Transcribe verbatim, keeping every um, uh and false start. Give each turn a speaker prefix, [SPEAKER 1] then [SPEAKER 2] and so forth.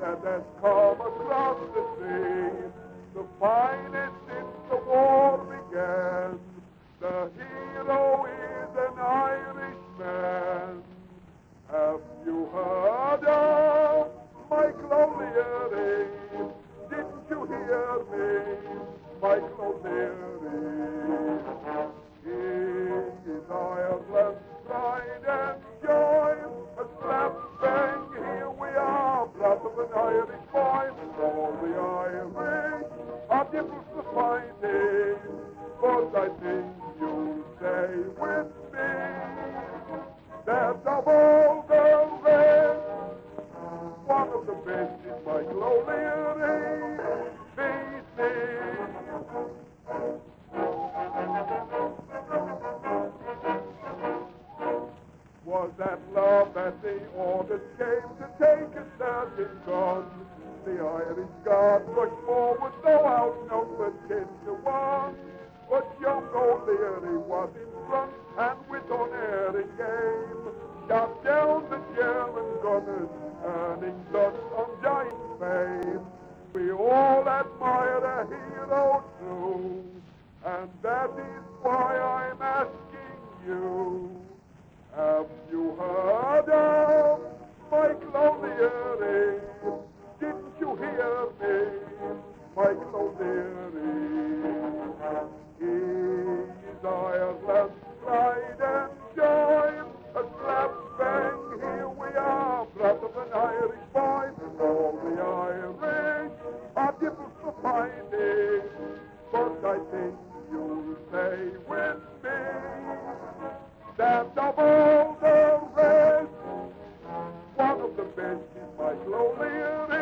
[SPEAKER 1] that has come across the sea, the finest since the war began. The hero is an Irishman. Have you heard of Michael O'Leary? Didn't you hear me, Michael O'Leary? He is Ireland's pride and joy. A slap bang, here we are, blood of an Irish boy. All the Irish are different to fighting, but I think you'll stay with me. That of all the rest, one of the best is Michael O'Leary. Beat me. Was that love that the orders came to take a certain gun? The Irish Guard rushed forward, though outnumbered ten to one. But young O'Leary was in front, and with unerring aim, shot down the German gunners, earning thus undying fame. We all admire a hero true, and that is why I'm asking you. Have you heard of Michael O'Leary? Didn't you hear me, Michael O'Leary? He is Ireland's pride and joy. A slap bang, here we are, blood of an Irish boy. All the Irish are different for finding, but I think you'll stay with me. That of all the rest, one of the best is Michael O'Leary.